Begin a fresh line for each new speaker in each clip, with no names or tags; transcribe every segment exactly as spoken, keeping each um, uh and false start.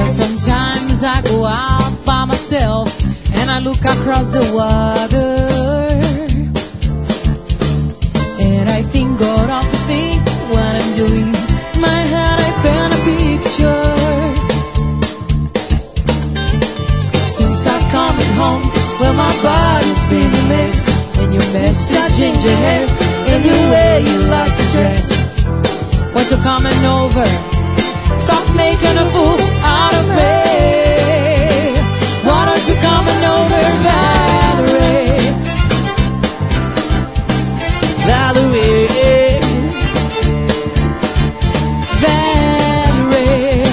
Sometimes I go out by myself and I look across the water, and I think all of the things what I'm doing. In my head I paint a picture. Since I've come home, well my body's been a mess, and your mess, your ginger hair, and your way you like to dress. Once you're coming over, stop making a fool out of me. Why don't you come on over, Valerie? Valerie, Valerie,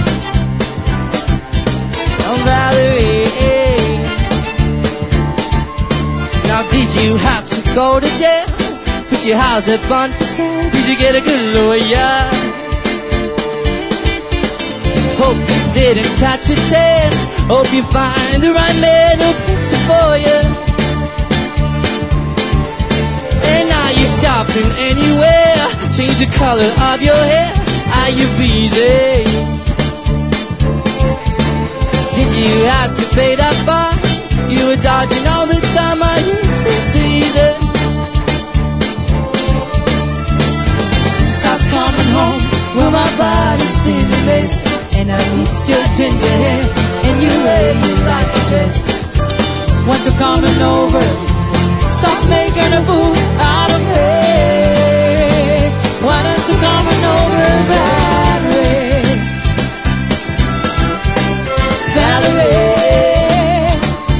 oh Valerie. Now did you have to go to jail? Put your house up on for sale? Did you get a good lawyer? Hope you didn't catch a tail. Hope you find the right man who'll fix it for you. And now you're shopping anywhere. Change the color of your hair. Are you busy? Did you have to pay that fine? You were dodging all the time. Are you so easy? Since I've come home, well my body's been a mess, and I miss your ginger hair and your way you like to dress. Once you're coming over, stop making a fool out of me. Why don't you come on over, Valerie? Valerie,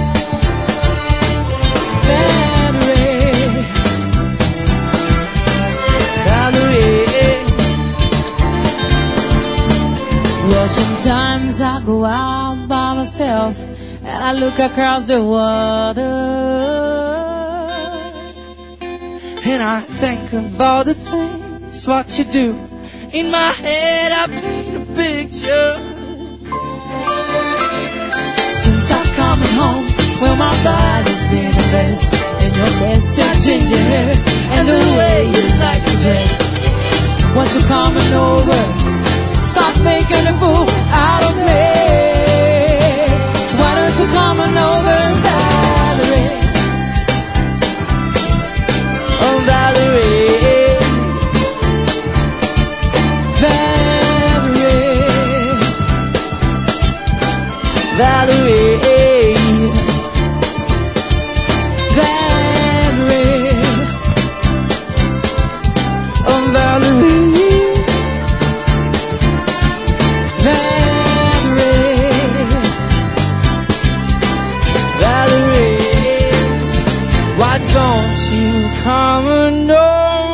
Valerie, Valerie. Well, sometimes I go out by myself and I look across the water, and I think of all the things what you do. In my head I paint a picture. Since I've come home, well my body's been a mess, and your mess, your ginger hair, and the way you like to dress. Once you're coming over, stop making a fool out of me. Why don't you come on over, Valerie? Oh, Valerie, Valerie, Valerie, Valerie, oh, Valerie. Come on over.